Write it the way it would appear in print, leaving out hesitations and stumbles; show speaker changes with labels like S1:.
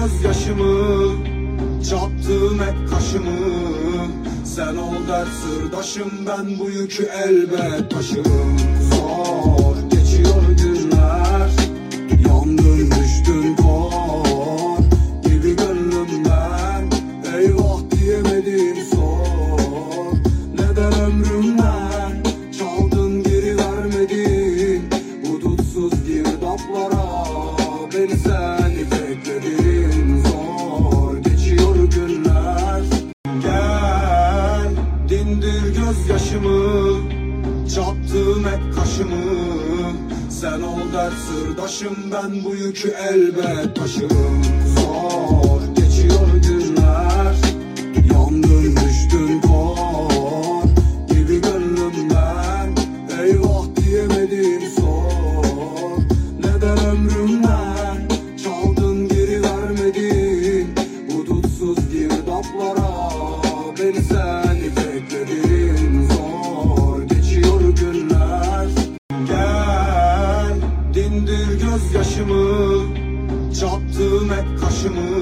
S1: gözyaşımı, çattım hep kaşımı. Sen ol dert sırdaşım, ben bu yükü elbet taşırım. Zor geçiyor günler, yandın düştün kor gibi gönlümden. Eyvah diyemedim sor, neden ömrümden çaldın geri vermedin. Hudutsuz girdaplara beni sen itekledin. Zor geçiyor günler, gel dindir gözyaşımı, çattım hep kaşımı. Sen ol dert sırdaşım, ben bu yükü elbet taşırım. Zor geçiyor günler, yandın düştün kor gibi gönlümden. Eyvah diyemedim sor, neden ömrümden çaldın geri vermedin. Hudutsuz girdaplara beni sen itekledin. Zor geçiyor günler, gel dindir gözyaşımı, çattım hep kaşımı.